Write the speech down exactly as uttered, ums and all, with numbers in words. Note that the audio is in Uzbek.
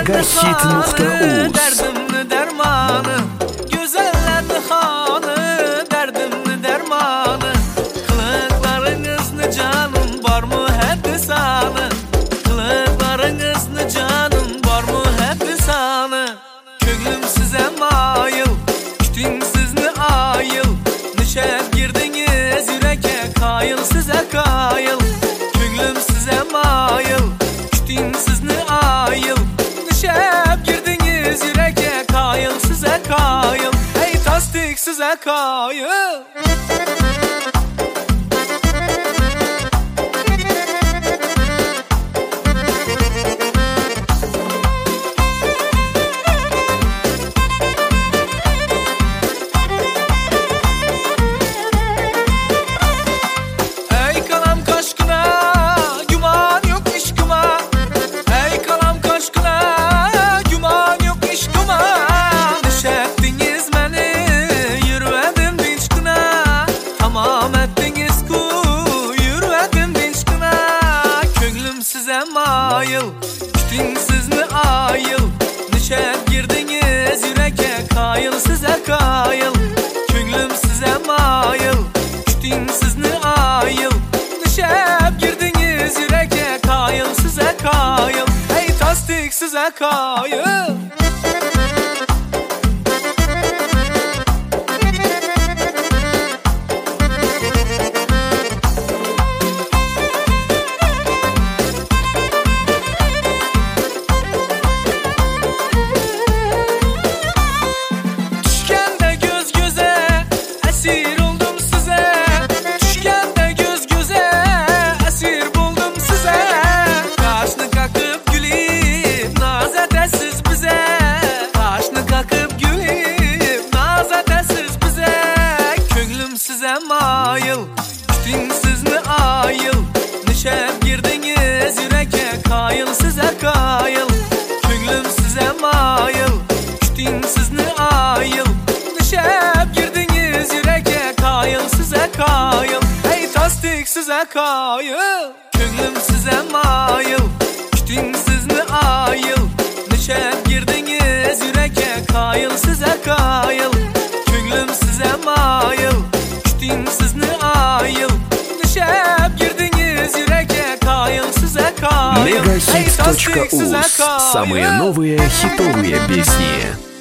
Megahit nokta uz. Derdimni dermanı, güzellerni xanı, derdimni dermanı. Kılıklarınızını canım var mı hep sanı? Kılıklarınızını canım var mı hep sanı? Könglim size mayıl, kütün sizni ayıl. Nişep girdiniz yüreke kayıl size kayıl. Könglim size mayıl, kütün sizni ayıl. Nişep girdiniz yüreke kayıl size kayıl. Hey tasdik size kayıl. Size mayıl, kütün sizni ayıl. Nişep girdiniz yüreke kayıl size kayıl. Könglim size mayıl, kütün sizni ayıl. Nişep girdiniz yüreke kayıl size kayıl. Hey tasdik size kayıl. Size mayıl, kütün sizni ayıl. Nişep girdiniz yüreke kayıl size kayıl. Könglim size mayıl, kütün sizni ayıl. Nişep girdiniz yüreke kayıl size kayıl. Hey tasdik size kayıl. Könglim size mayıl, kütün sizni ayıl. Nişep girdiniz yüreke kayıl size kayıl. Könglim size mayıl, sizni ayıl. Nişep girdiniz yüreke каял size каял. Megahit точка уз. Самые новые хитовые песни.